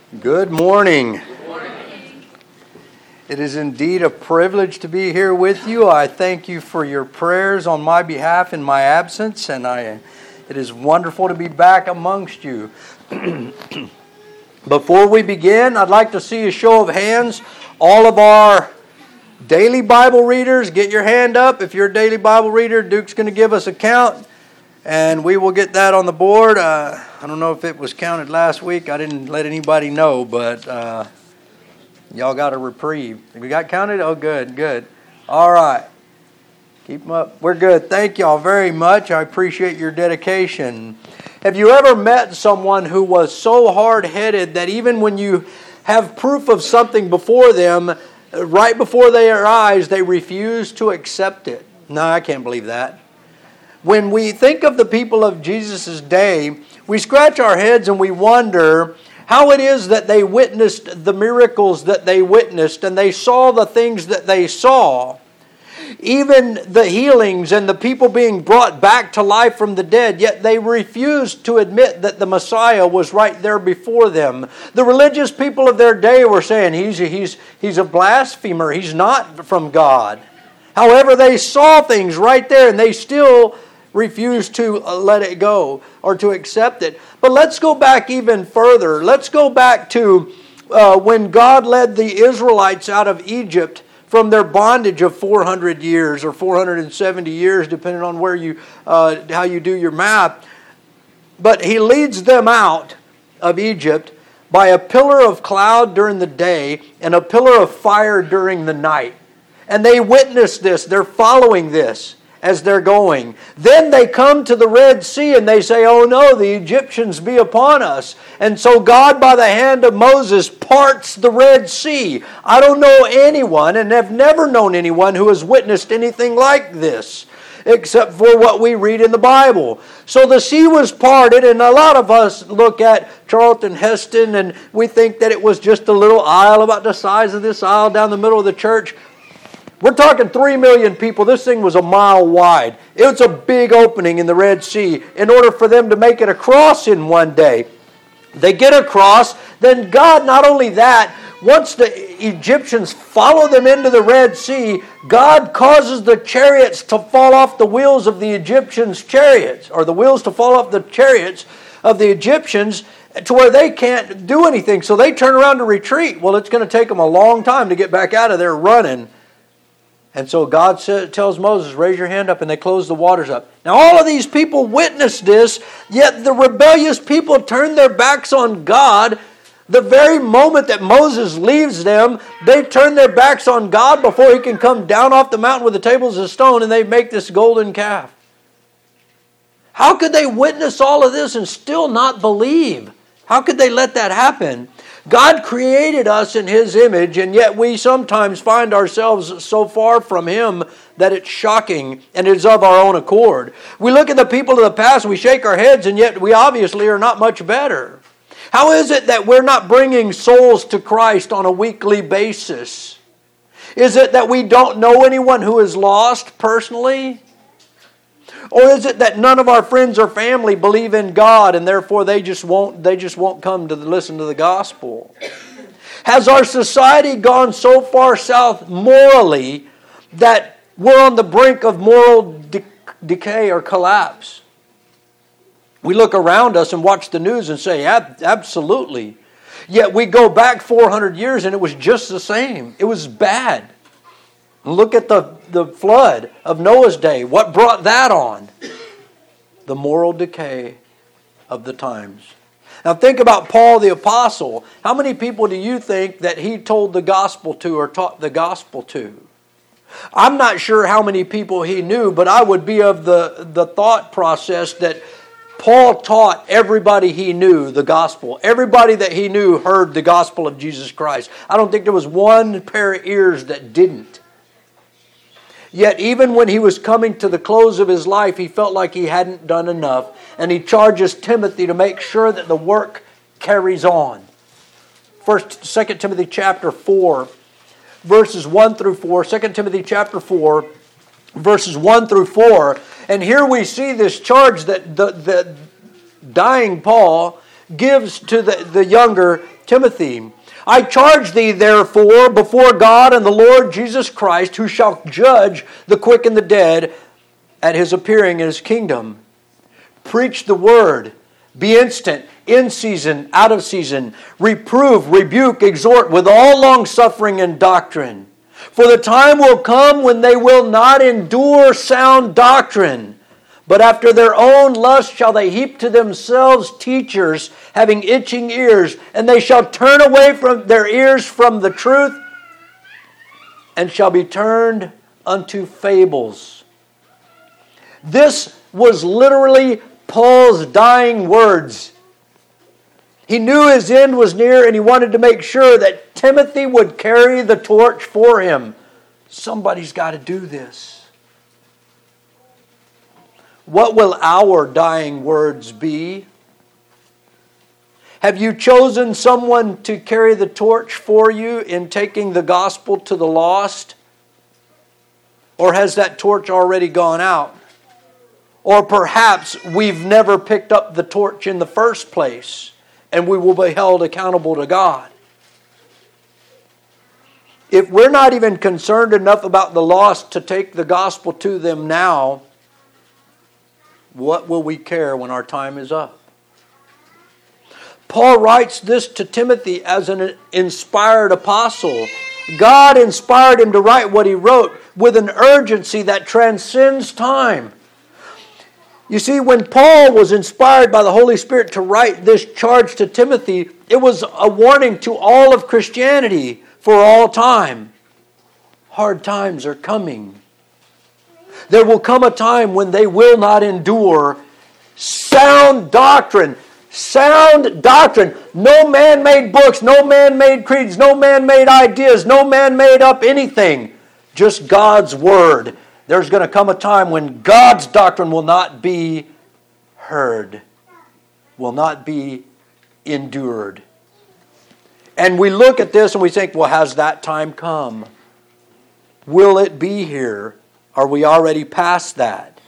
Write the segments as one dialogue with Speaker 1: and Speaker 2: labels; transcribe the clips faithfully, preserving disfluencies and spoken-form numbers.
Speaker 1: Good morning.
Speaker 2: Good morning.
Speaker 1: It is indeed a privilege to be here with you. I thank you for your prayers on my behalf in my absence, and I, it is wonderful to be back amongst you. Before we begin, I'd like to see a show of hands. All of our daily Bible readers, get your hand up. If you're a daily Bible reader, Duke's going to give us a count, and we will get that on the board. Uh, I don't know if it was counted last week. I didn't let anybody know, but uh, y'all got a reprieve. We got counted? Oh, good, good. All right. Keep them up. We're good. Thank y'all very much. I appreciate your dedication. Have you ever met someone who was so hard-headed that even when you have proof of something before them, right before their eyes, they refuse to accept it? No, I can't believe that. When we think of the people of Jesus' day, we scratch our heads and we wonder how it is that they witnessed the miracles that they witnessed and they saw the things that they saw. Even the healings and the people being brought back to life from the dead, yet they refused to admit that the Messiah was right there before them. The religious people of their day were saying, he's a, he's, he's a blasphemer, he's not from God. However, they saw things right there and they still refused to let it go or to accept it. But let's go back even further. Let's go back to uh, when God led the Israelites out of Egypt from their bondage of four hundred years or four hundred seventy years, depending on where you, uh, how you do your math. But He leads them out of Egypt by a pillar of cloud during the day and a pillar of fire during the night. And they witness this. They're following this as they're going. Then they come to the Red Sea and they say, oh no, the Egyptians be upon us. And so God, by the hand of Moses, parts the Red Sea. I don't know anyone and have never known anyone who has witnessed anything like this, except for what we read in the Bible. So the sea was parted, and a lot of us look at Charlton Heston and we think that it was just a little isle about the size of this aisle down the middle of the church. We're talking three million people. This thing was a mile wide. It was a big opening in the Red Sea in order for them to make it across in one day. They get across, then God, not only that, once the Egyptians follow them into the Red Sea, God causes the chariots to fall off the wheels of the Egyptians' chariots, or the wheels to fall off the chariots of the Egyptians, to where they can't do anything. So they turn around to retreat. Well, it's going to take them a long time to get back out of there running. And so God says, tells Moses, raise your hand up, and they close the waters up. Now all of these people witnessed this, yet the rebellious people turned their backs on God. The very moment that Moses leaves them, they turn their backs on God before He can come down off the mountain with the tables of stone, and they make this golden calf. How could they witness all of this and still not believe? How could they let that happen? God created us in His image, and yet we sometimes find ourselves so far from Him that it's shocking, and it's of our own accord. We look at the people of the past, we shake our heads, and yet we obviously are not much better. How is it that we're not bringing souls to Christ on a weekly basis? Is it that we don't know anyone who is lost personally? Or is it that none of our friends or family believe in God and therefore they just won't they just won't come to listen to the gospel? Has our society gone so far south morally that we're on the brink of moral de- decay or collapse? We look around us and watch the news and say, Ab- absolutely. Yet we go back four hundred years and it was just the same. It was bad. Look at the, the flood of Noah's day. What brought that on? The moral decay of the times. Now think about Paul the Apostle. How many people do you think that he told the gospel to or taught the gospel to? I'm not sure how many people he knew, but I would be of the, the thought process that Paul taught everybody he knew the gospel. Everybody that he knew heard the gospel of Jesus Christ. I don't think there was one pair of ears that didn't. Yet even when he was coming to the close of his life, he felt like he hadn't done enough. And he charges Timothy to make sure that the work carries on. First, Second Timothy chapter four, verses one through four. Second Timothy chapter four, verses one through four. And here we see this charge that the, the dying Paul gives to the, the younger Timothy, I charge thee therefore before God and the Lord Jesus Christ, who shall judge the quick and the dead at his appearing in his kingdom. Preach the word. Be instant, in season, out of season. Reprove, rebuke, exhort with all longsuffering and doctrine. For the time will come when they will not endure sound doctrine, but after their own lust shall they heap to themselves teachers having itching ears, and they shall turn away from their ears from the truth, and shall be turned unto fables. This was literally Paul's dying words. He knew his end was near, and he wanted to make sure that Timothy would carry the torch for him. Somebody's got to do this. What will our dying words be? Have you chosen someone to carry the torch for you in taking the gospel to the lost? Or has that torch already gone out? Or perhaps we've never picked up the torch in the first place, and we will be held accountable to God. If we're not even concerned enough about the lost to take the gospel to them now, what will we care when our time is up? Paul writes this to Timothy as an inspired apostle. God inspired him to write what he wrote with an urgency that transcends time. You see, when Paul was inspired by the Holy Spirit to write this charge to Timothy, it was a warning to all of Christianity for all time. Hard times are coming. There will come a time when they will not endure sound doctrine. Sound doctrine. No man-made books, no man-made creeds, no man-made ideas, no man made up anything. Just God's Word. There's going to come a time when God's doctrine will not be heard, will not be endured. And we look at this and we think, well, has that time come? Will it be here? Are we already past that?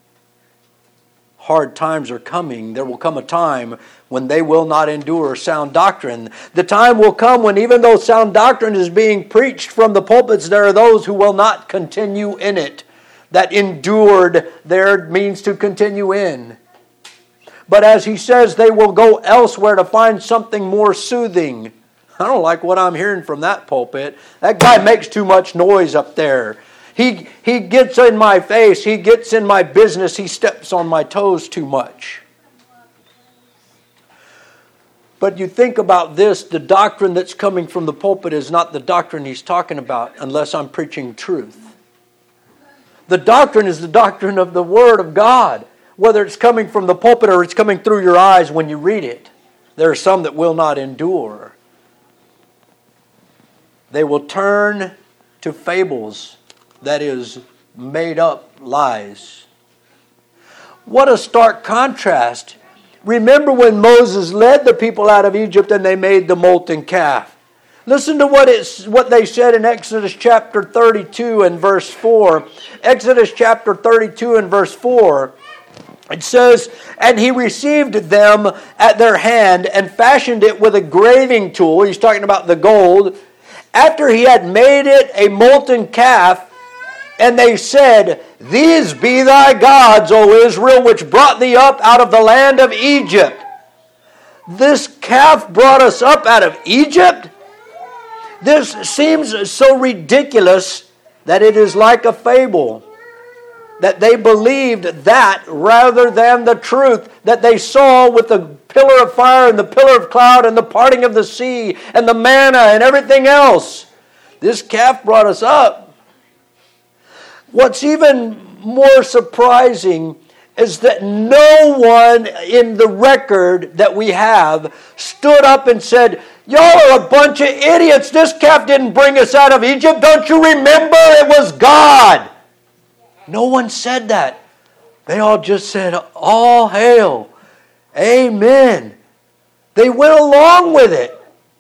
Speaker 1: Hard times are coming. There will come a time when they will not endure sound doctrine. The time will come when even though sound doctrine is being preached from the pulpits, there are those who will not continue in it. That endured there means to continue in. But as he says, they will go elsewhere to find something more soothing. I don't like what I'm hearing from that pulpit. That guy makes too much noise up there. He, he gets in my face. He gets in my business. He steps on my toes too much. But you think about this, the doctrine that's coming from the pulpit is not the doctrine he's talking about unless I'm preaching truth. The doctrine is the doctrine of the Word of God, whether it's coming from the pulpit or it's coming through your eyes when you read it. There are some that will not endure. They will turn to fables, that is, made up lies. What a stark contrast. Remember when Moses led the people out of Egypt and they made the molten calf. Listen to what it's what they said in Exodus chapter thirty-two and verse four. Exodus chapter thirty-two and verse four. It says, and he received them at their hand and fashioned it with a graving tool. He's talking about the gold. After he had made it a molten calf, and they said, these be thy gods, O Israel, which brought thee up out of the land of Egypt. This calf brought us up out of Egypt? This seems so ridiculous that it is like a fable. That they believed that rather than the truth that they saw with the pillar of fire and the pillar of cloud and the parting of the sea and the manna and everything else. This calf brought us up. What's even more surprising is that no one in the record that we have stood up and said, y'all are a bunch of idiots. This calf didn't bring us out of Egypt. Don't you remember? It was God. No one said that. They all just said, all hail. Amen. They went along with it.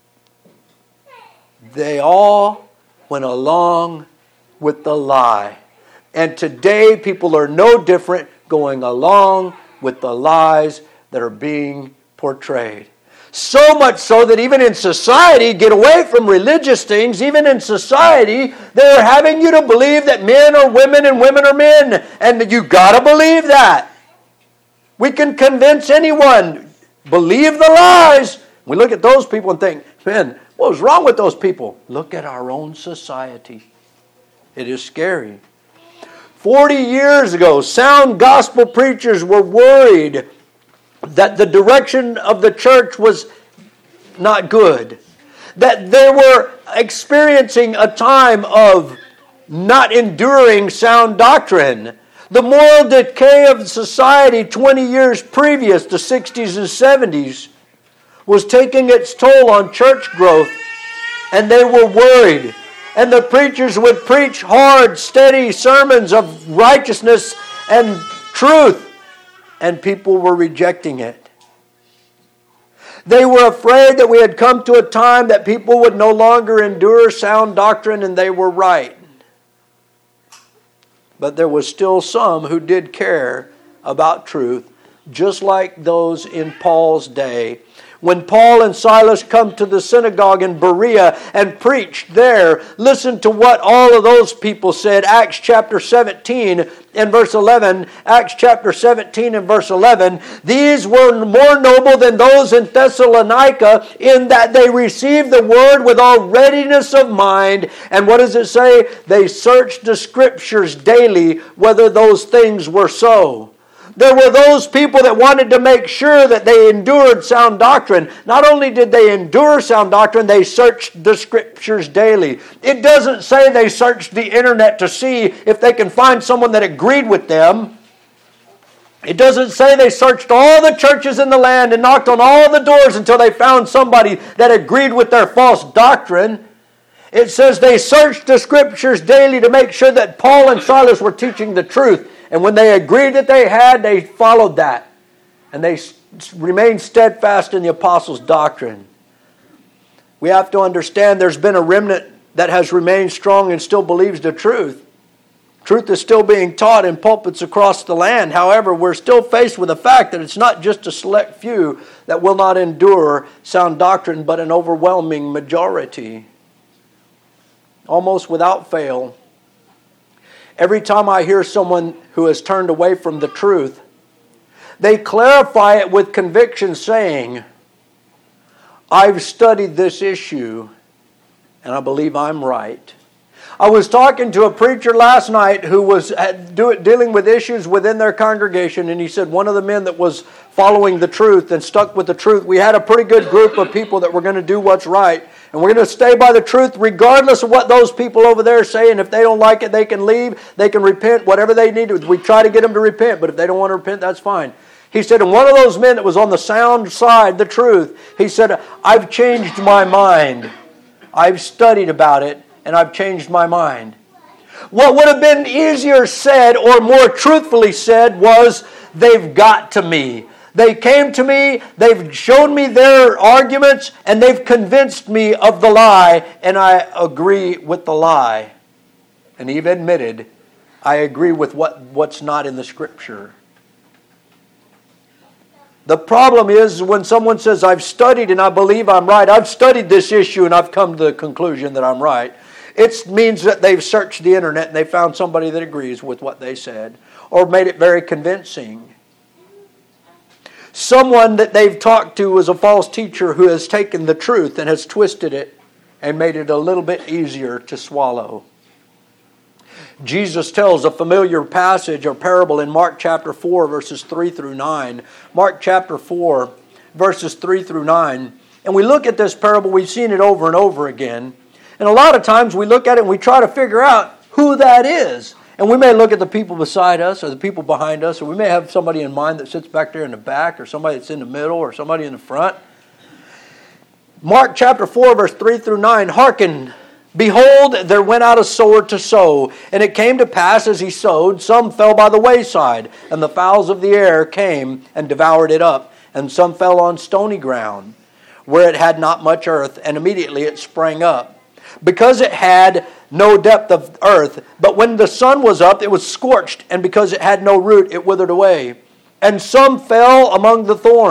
Speaker 1: They all went along with the lie. And today people are no different, going along with the lies that are being portrayed. So much so that even in society, get away from religious things, even in society, they're having you to believe that men are women and women are men. And you got to believe that. We can convince anyone. Believe the lies. We look at those people and think, man, what was wrong with those people? Look at our own society. It is scary. Forty years ago, sound gospel preachers were worried that the direction of the church was not good. That they were experiencing a time of not enduring sound doctrine. The moral decay of society twenty years previous, the sixties and seventies, was taking its toll on church growth, and they were worried. And the preachers would preach hard, steady sermons of righteousness and truth, and people were rejecting it. They were afraid that we had come to a time that people would no longer endure sound doctrine, and they were right. But there was still some who did care about truth, just like those in Paul's day. When Paul and Silas come to the synagogue in Berea and preached there, listen to what all of those people said. Acts chapter seventeen and verse eleven. Acts chapter seventeen and verse eleven. These were more noble than those in Thessalonica, in that they received the word with all readiness of mind. And what does it say? They searched the scriptures daily whether those things were so. There were those people that wanted to make sure that they endured sound doctrine. Not only did they endure sound doctrine, they searched the scriptures daily. It doesn't say they searched the internet to see if they can find someone that agreed with them. It doesn't say they searched all the churches in the land and knocked on all the doors until they found somebody that agreed with their false doctrine. It says they searched the scriptures daily to make sure that Paul and Silas were teaching the truth. And when they agreed that they had, they followed that. And they remained steadfast in the apostles' doctrine. We have to understand there's been a remnant that has remained strong and still believes the truth. Truth is still being taught in pulpits across the land. However, we're still faced with the fact that it's not just a select few that will not endure sound doctrine, but an overwhelming majority. Almost without fail, every time I hear someone who has turned away from the truth, they clarify it with conviction, saying, I've studied this issue and I believe I'm right. I was talking to a preacher last night who was dealing with issues within their congregation, and he said one of the men that was following the truth and stuck with the truth, we had a pretty good group of people that were going to do what's right. And we're going to stay by the truth regardless of what those people over there say. And if they don't like it, they can leave. They can repent, whatever they need to. We try to get them to repent, but if they don't want to repent, that's fine. He said, and one of those men that was on the sound side, the truth, he said, I've changed my mind. I've studied about it, and I've changed my mind. What would have been easier said or more truthfully said was, they've got to me. They came to me, they've shown me their arguments, and they've convinced me of the lie, and I agree with the lie. And he admitted, I agree with what, what's not in the Scripture. The problem is when someone says, I've studied and I believe I'm right, I've studied this issue and I've come to the conclusion that I'm right. It means that they've searched the internet and they found somebody that agrees with what they said, or made it very convincing. Someone that they've talked to is a false teacher who has taken the truth and has twisted it and made it a little bit easier to swallow. Jesus tells a familiar passage or parable in Mark chapter four, verses three through nine. Mark chapter four, verses three through nine. And we look at this parable, we've seen it over and over again. And a lot of times we look at it and we try to figure out who that is. And we may look at the people beside us or the people behind us, or we may have somebody in mind that sits back there in the back, or somebody that's in the middle, or somebody in the front. Mark chapter four, verse three through nine. Hearken, behold, there went out a sower to sow. And it came to pass as he sowed, some fell by the wayside, and the fowls of the air came and devoured it up. And some fell on stony ground, where it had not much earth, and immediately it sprang up, because it had no depth of earth. But when the sun was up, it was scorched, and because it had no root, it withered away. And some fell among the thorns,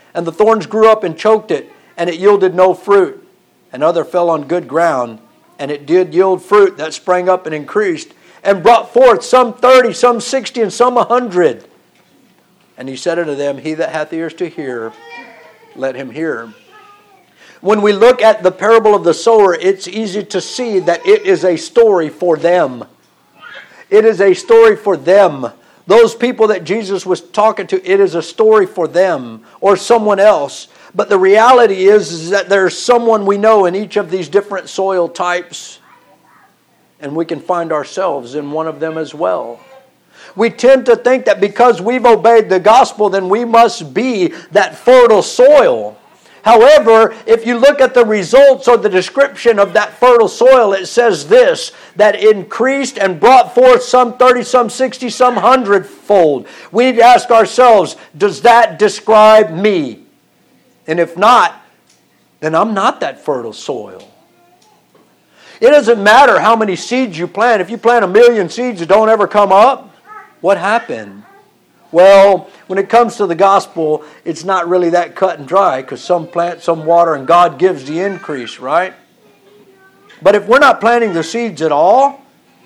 Speaker 1: And the thorns grew up and choked it, and it yielded no fruit. And other fell on good ground, and it did yield fruit that sprang up and increased, and brought forth some thirty, some sixty, and some a hundred. And he said unto them, He that hath ears to hear, let him hear. When we look at the parable of the sower, it's easy to see that it is a story for them. It is a story for them. Those people that Jesus was talking to, it is a story for them or someone else. But the reality is, is that there's someone we know in each of these different soil types. And we can find ourselves in one of them as well. We tend to think that because we've obeyed the gospel, then we must be that fertile soil. However, if you look at the results or the description of that fertile soil, it says this, that increased and brought forth some thirty, some sixty, some hundredfold. We need to ask ourselves, does that describe me? And if not, then I'm not that fertile soil. It doesn't matter how many seeds you plant. If you plant a million seeds that don't ever come up, what happened? Well, when it comes to the gospel, it's not really that cut and dry, because some plant, some water, and God gives the increase, right? But if we're not planting the seeds at all,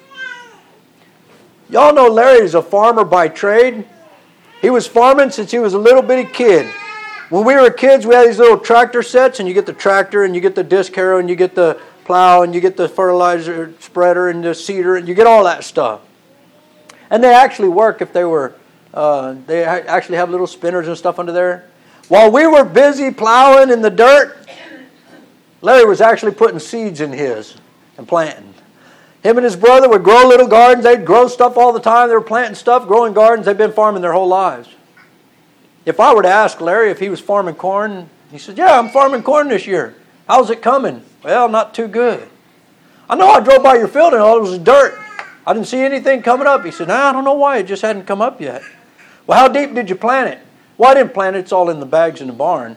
Speaker 1: y'all know Larry's a farmer by trade. He was farming since he was a little bitty kid. When we were kids, we had these little tractor sets, and you get the tractor, and you get the disc harrow, and you get the plow, and you get the fertilizer spreader, and the seeder, and you get all that stuff. And they actually work if they were... Uh, they actually have little spinners and stuff under there. While we were busy plowing in the dirt, Larry was actually putting seeds in his and planting. Him and his brother would grow little gardens. They'd grow stuff all the time. They were planting stuff, growing gardens. They've been farming their whole lives. If I were to ask Larry if he was farming corn, he said, yeah, I'm farming corn this year. How's it coming? Well, not too good. I know I drove by your field and all it was dirt. I didn't see anything coming up. He said, nah, I don't know why. It just hadn't come up yet. Well, how deep did you plant it? Well, I didn't plant it. It's all in the bags in the barn.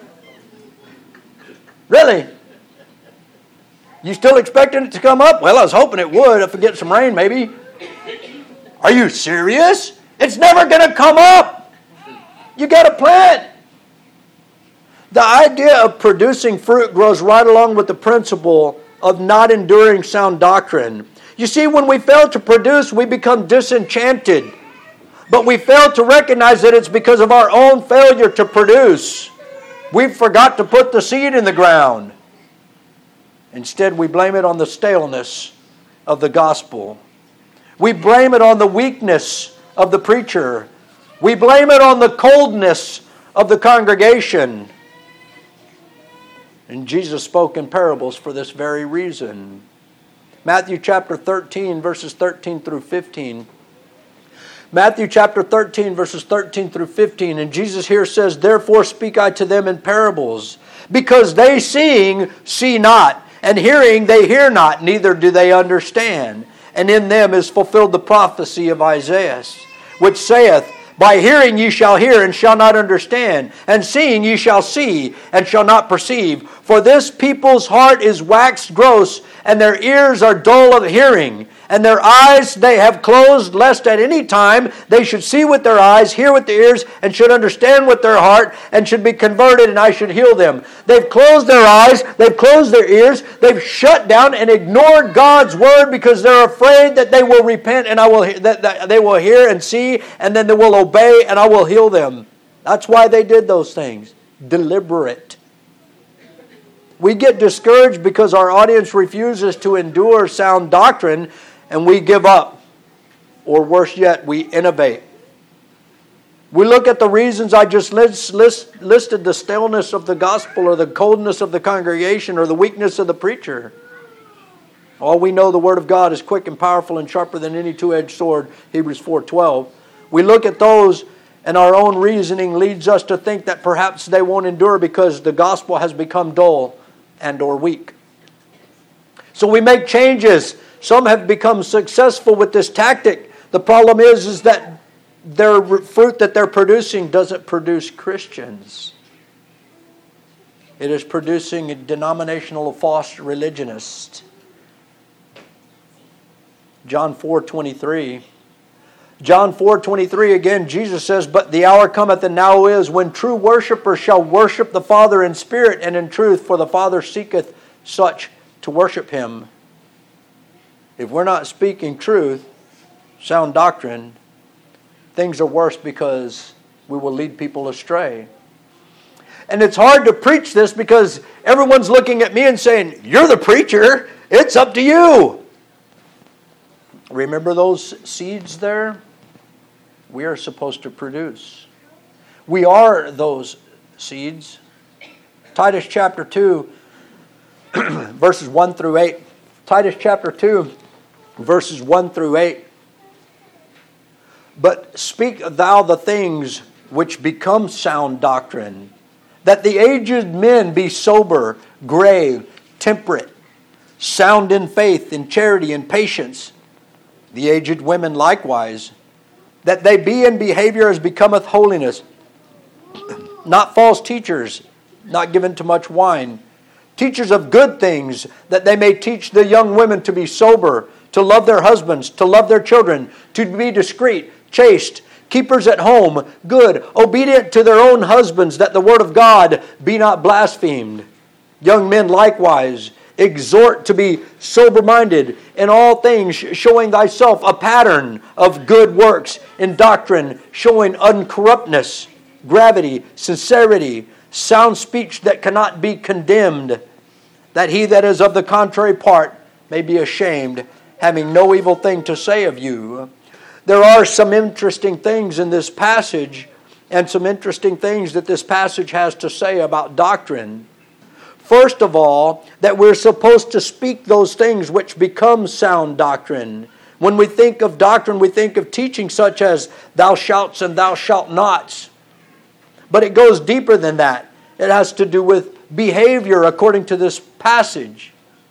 Speaker 1: Really? You still expecting it to come up? Well, I was hoping it would if we get some rain, maybe. Are you serious? It's never going to come up. You got to plant. The idea of producing fruit grows right along with the principle of not enduring sound doctrine. You see, when we fail to produce, we become disenchanted. But we fail to recognize that it's because of our own failure to produce. We forgot to put the seed in the ground. Instead, we blame it on the staleness of the gospel. We blame it on the weakness of the preacher. We blame it on the coldness of the congregation. And Jesus spoke in parables for this very reason. Matthew chapter thirteen, verses thirteen through fifteen. Matthew chapter thirteen, verses thirteen through fifteen. And Jesus here says, Therefore speak I to them in parables, because they seeing see not, and hearing they hear not, neither do they understand. And in them is fulfilled the prophecy of Isaiah, which saith, By hearing ye shall hear, and shall not understand, and seeing ye shall see, and shall not perceive. For this people's heart is waxed gross, and their ears are dull of hearing, and their eyes they have closed, lest at any time they should see with their eyes, hear with their ears, and should understand with their heart, and should be converted, and I should heal them. They've closed their eyes, they've closed their ears, they've shut down and ignored God's word because they're afraid that they will repent, and I will that, that they will hear and see, and then they will obey, and I will heal them. That's why they did those things. Deliberate. We get discouraged because our audience refuses to endure sound doctrine, and we give up. Or worse yet, we innovate. We look at the reasons I just list, list, listed, the staleness of the gospel, or the coldness of the congregation, or the weakness of the preacher. All we know, the Word of God is quick and powerful and sharper than any two-edged sword, Hebrews four twelve. We look at those, and our own reasoning leads us to think that perhaps they won't endure because the gospel has become dull and or weak. So we make changes. Some have become successful with this tactic. The problem is, is that their fruit that they're producing doesn't produce Christians. It is producing a denominational false religionists. John four twenty-three. John four twenty-three, again, Jesus says, "But the hour cometh, and now is, when true worshipers shall worship the Father in spirit and in truth, for the Father seeketh such to worship Him." If we're not speaking truth, sound doctrine, things are worse because we will lead people astray. And it's hard to preach this because everyone's looking at me and saying, "You're the preacher. It's up to you." Remember those seeds there? We are supposed to produce. We are those seeds. Titus chapter two, verses one through eight. Titus chapter two, verses one through eight. "But speak thou the things which become sound doctrine, that the aged men be sober, grave, temperate, sound in faith, in charity, and patience. The aged women likewise, that they be in behavior as becometh holiness, not false teachers, not given to much wine, teachers of good things, that they may teach the young women to be sober, to love their husbands, to love their children, to be discreet, chaste, keepers at home, good, obedient to their own husbands, that the word of God be not blasphemed. Young men likewise, exhort to be sober-minded in all things, showing thyself a pattern of good works, in doctrine showing uncorruptness, gravity, sincerity, sound speech that cannot be condemned, that he that is of the contrary part may be ashamed, having no evil thing to say of you." There are some interesting things in this passage, and some interesting things that this passage has to say about doctrine. First of all, that we're supposed to speak those things which become sound doctrine. When we think of doctrine, we think of teaching such as "thou shalt" and "thou shalt nots." But it goes deeper than that. It has to do with behavior according to this passage.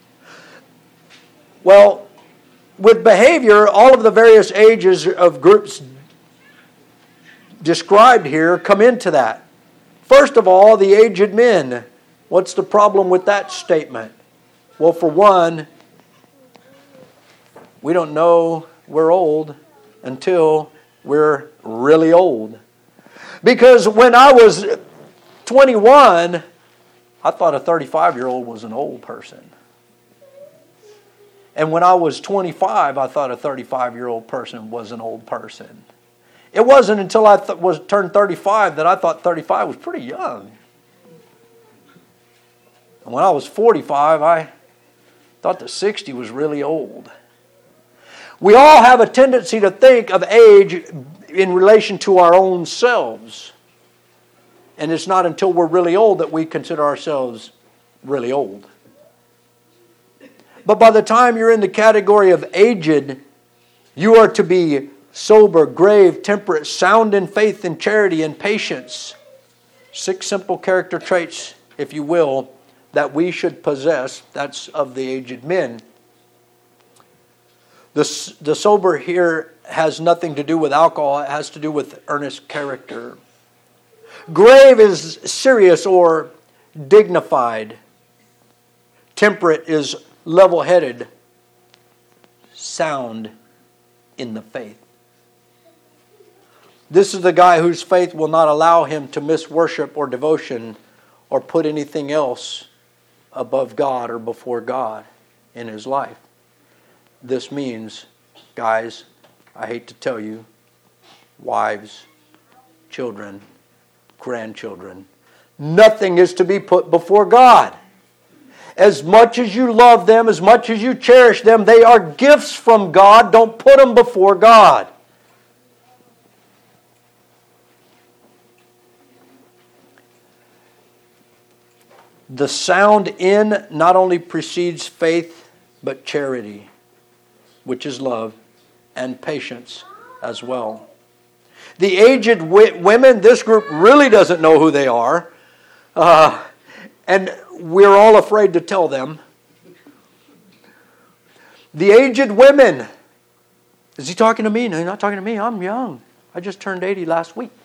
Speaker 1: Well, with behavior, all of the various ages of groups described here come into that. First of all, the aged men. What's the problem with that statement? Well, for one, we don't know we're old until we're really old. Because when I was twenty-one, I thought a thirty-five-year-old was an old person. And when I was twenty-five, I thought a thirty-five-year-old person was an old person. It wasn't until I th- was turned thirty-five that I thought thirty-five was pretty young. And when I was forty-five, I thought that sixty was really old. We all have a tendency to think of age in relation to our own selves. And it's not until we're really old that we consider ourselves really old. But by the time you're in the category of aged, you are to be sober, grave, temperate, sound in faith and charity and patience. Six simple character traits, if you will, that we should possess. That's of the aged men. The, the sober here has nothing to do with alcohol. It has to do with earnest character. Grave is serious or dignified. Temperate is level-headed, sound in the faith. This is the guy whose faith will not allow him to miss worship or devotion or put anything else above God or before God in his life. This means, guys, I hate to tell you, wives, children, grandchildren, nothing is to be put before God. As much as you love them, as much as you cherish them, they are gifts from God. Don't put them before God. The sound in not only precedes faith, but charity, which is love, and patience as well. The aged w- women, this group really doesn't know who they are. Uh, and we're all afraid to tell them. The aged women. Is he talking to me? No, he's not talking to me. I'm young. I just turned eighty last week.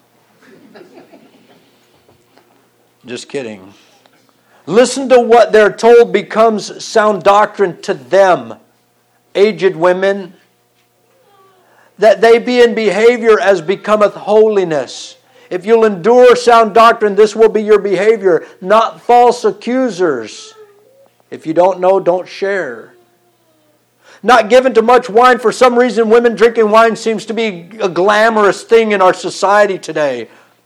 Speaker 1: Just kidding. Listen to what they're told becomes sound doctrine to them. Aged women, that they be in behavior as becometh holiness. If you'll endure sound doctrine, this will be your behavior, not false accusers. If you don't know, don't share. Not given to much wine. For some reason, women drinking wine seems to be a glamorous thing in our society today.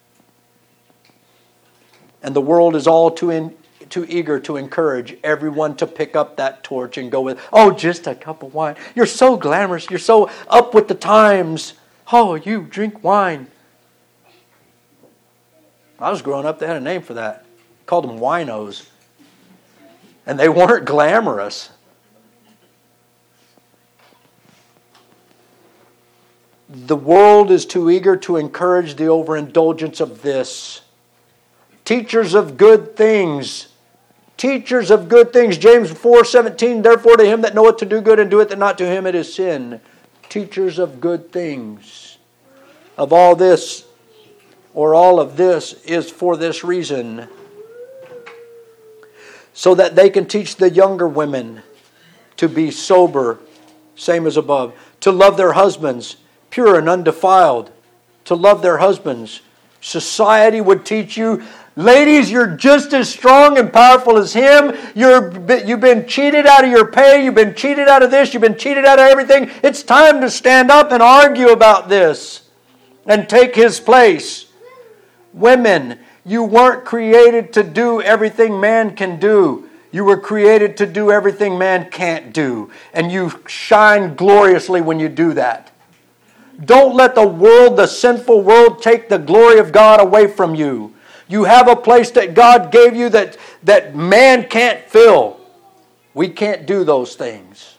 Speaker 1: And the world is all too in, too eager to encourage everyone to pick up that torch and go with, oh, just a cup of wine. You're so glamorous. You're so up with the times. Oh, you drink wine. I was growing up, they had a name for that. Called them winos. And they weren't glamorous. The world is too eager to encourage the overindulgence of this. Teachers of good things. Teachers of good things. James four seventeen, therefore to him that knoweth to do good and doeth it not, to him it is sin. Teachers of good things. Of all this, or all of this, is for this reason. So that they can teach the younger women to be sober, same as above. To love their husbands, pure and undefiled. To love their husbands. Society would teach you, ladies, you're just as strong and powerful as him. You're, you've been cheated out of your pay. You've been cheated out of this. You've been cheated out of everything. It's time to stand up and argue about this and take his place. Women, you weren't created to do everything man can do. You were created to do everything man can't do. And you shine gloriously when you do that. Don't let the world, the sinful world, take the glory of God away from you. You have a place that God gave you that, that man can't fill. We can't do those things.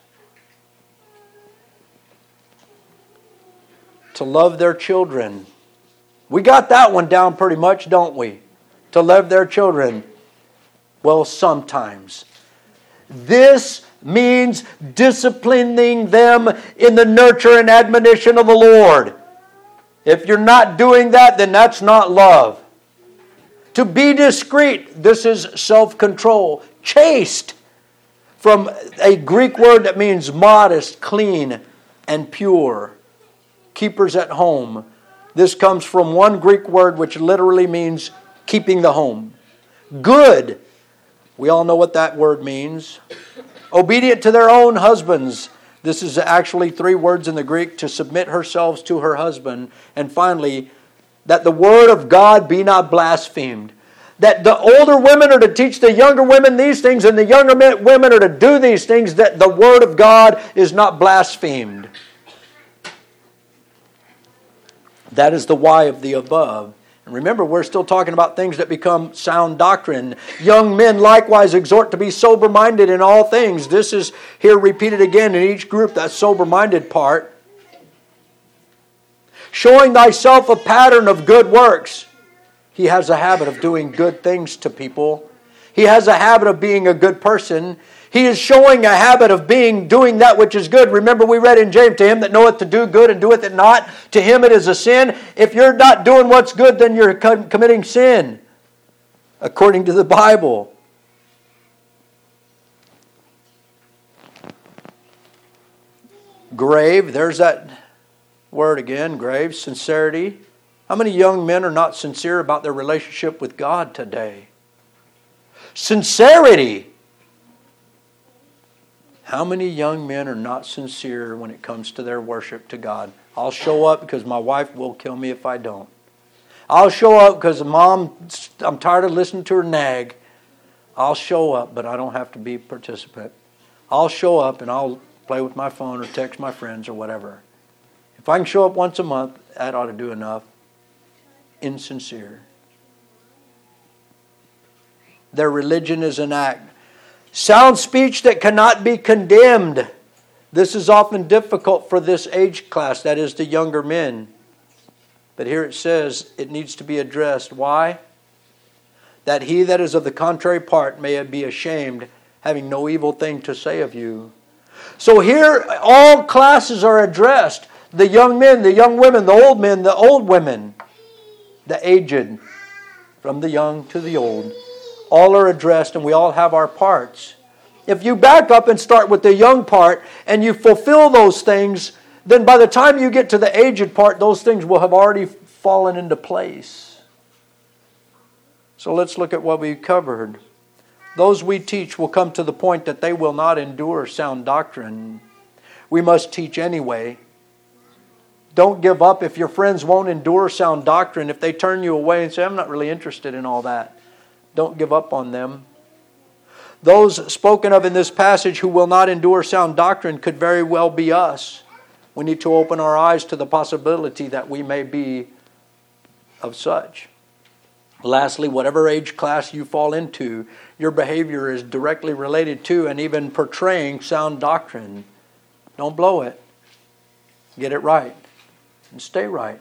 Speaker 1: To love their children. We got that one down pretty much, don't we? To love their children. Well, sometimes. This means disciplining them in the nurture and admonition of the Lord. If you're not doing that, then that's not love. To be discreet, this is self-control. Chaste, from a Greek word that means modest, clean, and pure. Keepers at home. This comes from one Greek word which literally means keeping the home. Good. We all know what that word means. Obedient to their own husbands. This is actually three words in the Greek. To submit herself to her husband. And finally, that the word of God be not blasphemed. That the older women are to teach the younger women these things, and the younger men, women are to do these things, that the word of God is not blasphemed. That is the why of the above. And remember, we're still talking about things that become sound doctrine. Young men likewise exhort to be sober-minded in all things. This is here repeated again in each group, that sober-minded part. Showing thyself a pattern of good works. He has a habit of doing good things to people. He has a habit of being a good person. He is showing a habit of being, doing that which is good. Remember, we read in James, to him that knoweth to do good and doeth it not, to him it is a sin. If you're not doing what's good, then you're committing sin, according to the Bible. Grave, there's that word again, grave, sincerity. How many young men are not sincere about their relationship with God today? Sincerity. How many young men are not sincere when it comes to their worship to God? I'll show up because my wife will kill me if I don't. I'll show up because mom, I'm tired of listening to her nag. I'll show up, but I don't have to be a participant. I'll show up and I'll play with my phone or text my friends or whatever. If I can show up once a month, that ought to do enough. Insincere. Their religion is an act. Sound speech that cannot be condemned. This is often difficult for this age class, that is the younger men. But here it says it needs to be addressed. Why? That he that is of the contrary part may be ashamed, having no evil thing to say of you. So here all classes are addressed. The young men, the young women, the old men, the old women, the aged, from the young to the old. All are addressed, and we all have our parts. If you back up and start with the young part and you fulfill those things, then by the time you get to the aged part, those things will have already fallen into place. So let's look at what we covered. Those we teach will come to the point that they will not endure sound doctrine. We must teach anyway. Don't give up if your friends won't endure sound doctrine. If they turn you away and say, I'm not really interested in all that. Don't give up on them. Those spoken of in this passage who will not endure sound doctrine could very well be us. We need to open our eyes to the possibility that we may be of such. Lastly, whatever age class you fall into, your behavior is directly related to and even portraying sound doctrine. Don't blow it. Get it right. And stay right.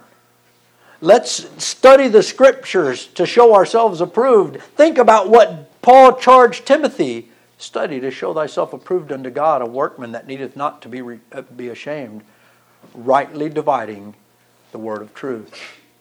Speaker 1: Let's study the Scriptures to show ourselves approved. Think about what Paul charged Timothy. Study to show thyself approved unto God, a workman that needeth not to be, re- be ashamed, rightly dividing the word of truth.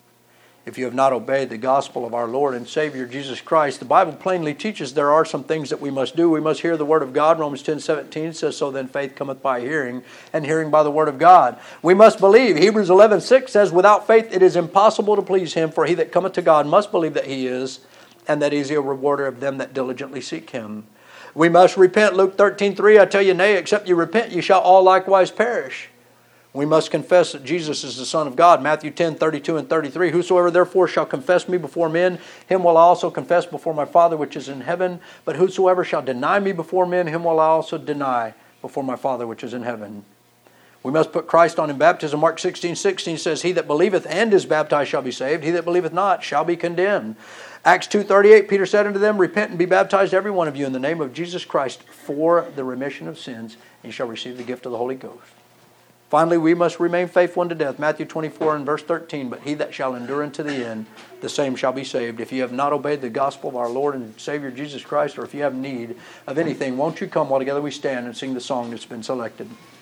Speaker 1: If you have not obeyed the gospel of our Lord and Savior Jesus Christ, the Bible plainly teaches there are some things that we must do. We must hear the word of God. Romans ten seventeen says, so then faith cometh by hearing, and hearing by the word of God. We must believe. Hebrews eleven six says, without faith it is impossible to please him, for he that cometh to God must believe that he is, and that he is a rewarder of them that diligently seek him. We must repent. Luke thirteen three, I tell you, nay, except you repent, ye shall all likewise perish. We must confess that Jesus is the Son of God. Matthew ten thirty-two and thirty-three. Whosoever therefore shall confess me before men, him will I also confess before my Father which is in heaven. But whosoever shall deny me before men, him will I also deny before my Father which is in heaven. We must put Christ on in baptism. Mark sixteen sixteen says, he that believeth and is baptized shall be saved. He that believeth not shall be condemned. Acts two thirty-eight, Peter said unto them, repent and be baptized every one of you in the name of Jesus Christ for the remission of sins, and you shall receive the gift of the Holy Ghost. Finally, we must remain faithful unto death. Matthew twenty-four and verse thirteen, but he that shall endure unto the end, the same shall be saved. If you have not obeyed the gospel of our Lord and Savior Jesus Christ, or if you have need of anything, won't you come while together we stand and sing the song that's been selected.